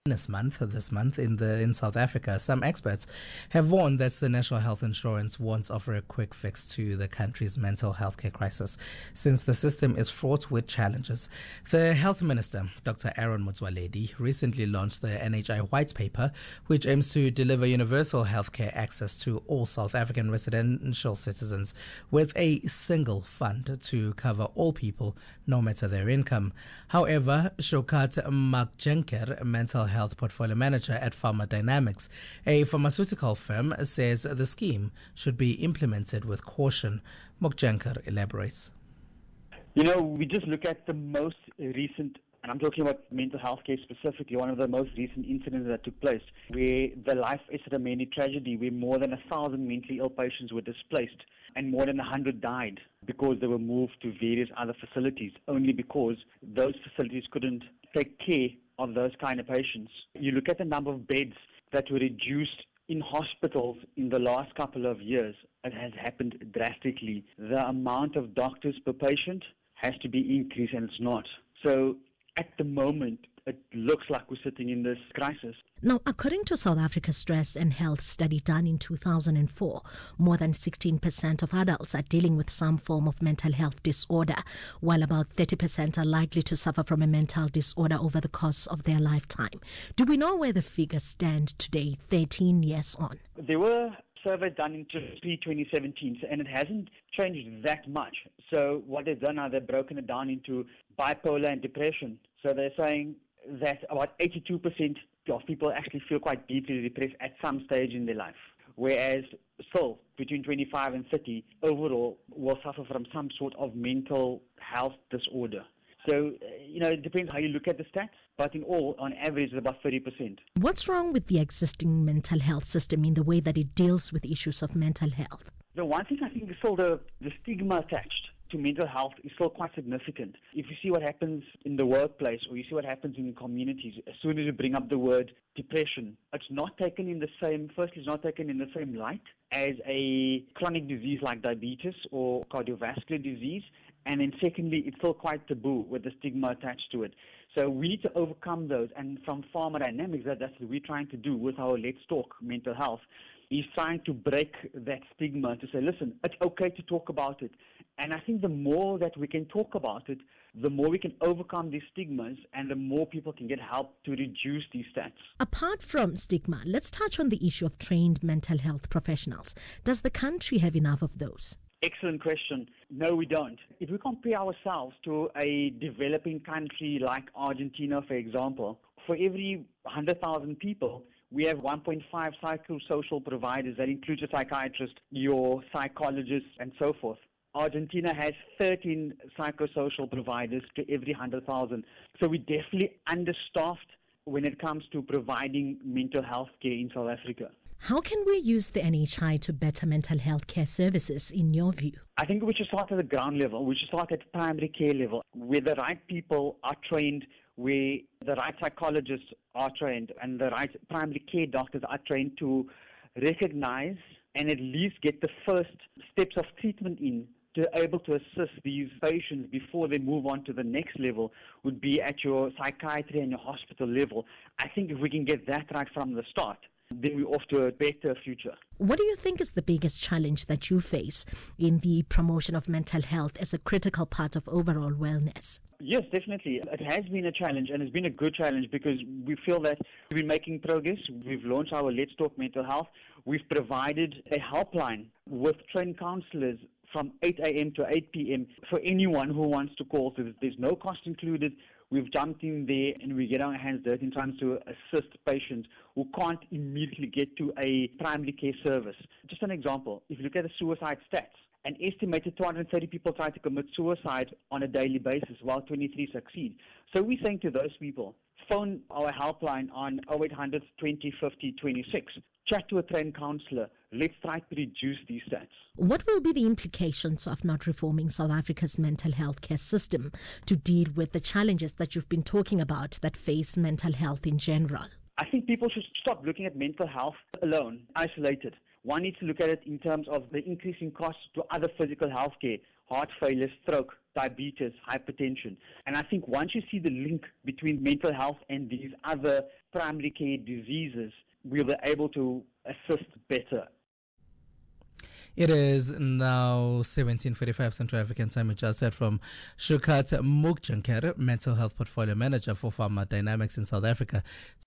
This month in South Africa, some experts have warned that the National Health Insurance won't offer a quick fix to the country's mental health care crisis, since the system is fraught with challenges. The Health Minister, Dr. Aaron Motsoaledi, recently launched the NHI White Paper, which aims to deliver universal healthcare access to all South African residential citizens with a single fund to cover all people, no matter their income. However, Shokat Makjenker, mental health portfolio manager at Pharmadynamics, a pharmaceutical firm, says the scheme should be implemented with caution. Makjenker elaborates. We just look at the most recent, and I'm talking about mental health care specifically, one of the most recent incidents that took place, where the Life Esidimeni tragedy, where more than 1,000 mentally ill patients were displaced and more than 100 died because they were moved to various other facilities, only because those facilities couldn't take care of those kind of patients. You look at the number of beds that were reduced in hospitals in the last couple of years, it has happened drastically. The amount of doctors per patient has to be increased, and it's not. So at the moment, it looks like we're sitting in this crisis. Now, according to South Africa's Stress and Health study done in 2004, more than 16% of adults are dealing with some form of mental health disorder, while about 30% are likely to suffer from a mental disorder over the course of their lifetime. Do we know where the figures stand today, 13 years on? There were surveys done in 2017, and it hasn't changed that much. So what they've done now, they've broken it down into bipolar and depression. So they're saying that about 82% of people actually feel quite deeply depressed at some stage in their life, whereas still between 25 and 30 overall will suffer from some sort of mental health disorder. So, it depends how you look at the stats, but in all, on average, it's about 30%. What's wrong with the existing mental health system in the way that it deals with issues of mental health? The one thing I think is still the stigma attached to mental health is still quite significant. If you see what happens in the workplace or you see what happens in communities, as soon as you bring up the word depression, it's not taken in the same light as a chronic disease like diabetes or cardiovascular disease. And then secondly, it's still quite taboo with the stigma attached to it. So we need to overcome those. And from Pharmadynamics, that's what we're trying to do with our Let's Talk Mental Health, is trying to break that stigma, to say, listen, it's okay to talk about it. And I think the more that we can talk about it, the more we can overcome these stigmas and the more people can get help to reduce these stats. Apart from stigma, let's touch on the issue of trained mental health professionals. Does the country have enough of those? Excellent question. No, we don't. If we compare ourselves to a developing country like Argentina, for example, for every 100,000 people, we have 1.5 psychosocial providers. That includes a psychiatrist, your psychologist, and so forth. Argentina has 13 psychosocial providers to every 100,000. So we're definitely understaffed when it comes to providing mental health care in South Africa. How can we use the NHI to better mental health care services, in your view? I think we should start at the ground level. We should start at primary care level, where the right people are trained, where the right psychologists are trained, and the right primary care doctors are trained to recognize and at least get the first steps of treatment in, to be able to assist these patients before they move on to the next level, would be at your psychiatry and your hospital level. I think if we can get that right from the start, then we're off to a better future. What do you think is the biggest challenge that you face in the promotion of mental health as a critical part of overall wellness? Yes, definitely. It has been a challenge, and it's been a good challenge because we feel that we've been making progress. We've launched our Let's Talk Mental Health. We've provided a helpline with trained counselors from 8 a.m. to 8 p.m. for anyone who wants to call. So there's no cost included. We've jumped in there and we get our hands dirty in trying to assist patients who can't immediately get to a primary care service. Just an example, if you look at the suicide stats, an estimated 230 people try to commit suicide on a daily basis, while 23 succeed. So we're saying to those people, phone our helpline on 0800 20 50 26. Chat to a trained counsellor. Let's try to reduce these stats. What will be the implications of not reforming South Africa's mental health care system to deal with the challenges that you've been talking about that face mental health in general? I think people should stop looking at mental health alone, isolated. One needs to look at it in terms of the increasing costs to other physical health care, heart failure, stroke, diabetes, hypertension. And I think once you see the link between mental health and these other primary care diseases, we'll be able to assist better. It is now 17:45 Central African Time. We just heard from Shukat Mukjanker, Mental Health Portfolio Manager for Pharma Dynamics in South Africa.